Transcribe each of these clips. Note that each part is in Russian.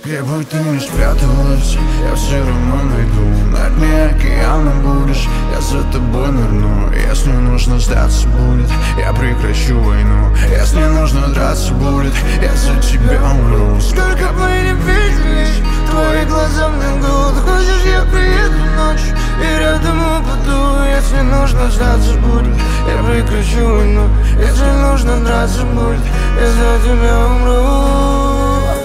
Где бы ты ни спряталась, я все равно найду. На дне океана будешь, я за тобой нырну. Если нужно сдаться будет, я прекращу войну. Если нужно драться будет, я за тебя умру. Сколько бы ни виделись, твои глаза мне гуд. Хочешь, я приеду ночью и рядом упаду. Если нужно сдаться будет, я прекращу войну. Если нужно драться будет, я за тебя умру.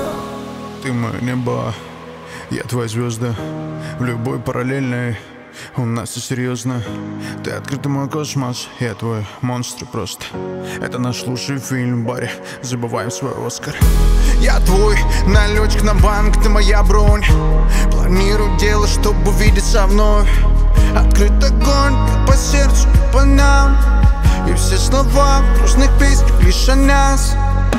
Ты мое небо, я твоя звезда. В любой параллельной у нас все серьезно. Ты открытый мой космос, я твой монстр просто. Это наш лучший фильм в баре, забываем свой Оскар. Я твой налетчик на банк, ты моя бронь. Планирую дело, чтобы увидеться вновь. Открыт огонь по сердцу, по нам. И все слова в грустных песнях лишь о нас.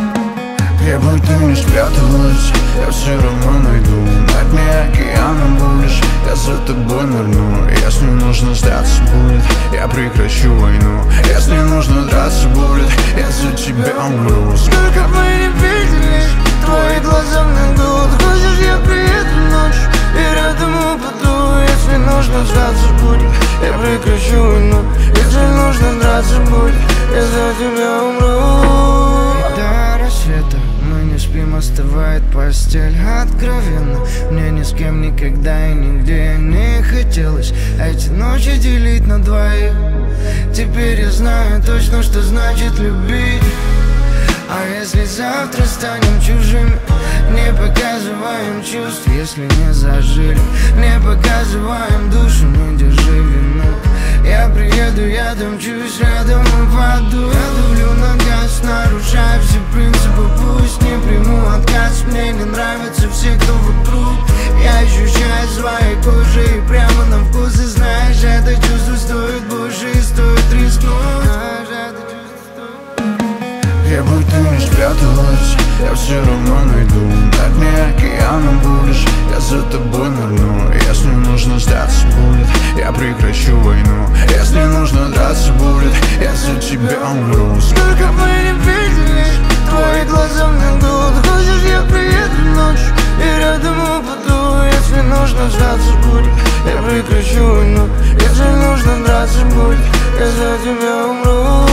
Где бы ты ни спряталась, я все равно найду. На дне океана будешь, я за тобой нырну. Если нужно сдаться будет, я прекращу войну. Если нужно драться будет, я за тебя умру. Сколько бы ни виделись, твои глаза мне гуд. Хочешь, я приеду ночью и рядом упаду. Если нужно сдаться будет, я прекращу войну. Если нужно драться будет, я за тебя умру. До рассвета мы не спим, остывает постель. Откровенно, мне ни с кем никогда и нигде не хотелось эти ночи делить на двоих. Теперь я знаю точно, что значит любить. А если завтра станем чужими, не показываем чувств, если не зажили. Не показываем душу, не держи вину. Я приеду, я домчусь, рядом упаду. Я давлю на газ, нарушаю все принципы. Пусть не приму отказ, мне не нравятся все, кто вокруг. Я ощущаю своей кожей и прямо на вкус. И знаешь, это чувство стоит больше и стоит рискнуть. Где бы ты ни спряталась, я все равно найду. На дне океана будешь, я за тобой нырну. Если нужно сдаться будет, я прекращу войну. Если нужно драться будет, я за тебя умру. Сколько бы ни виделись, твои глаза мне гуд. Хочешь, я приеду ночью и рядом упаду. Если нужно сдаться будет, я прекращу войну. Если нужно драться будет, я за тебя умру.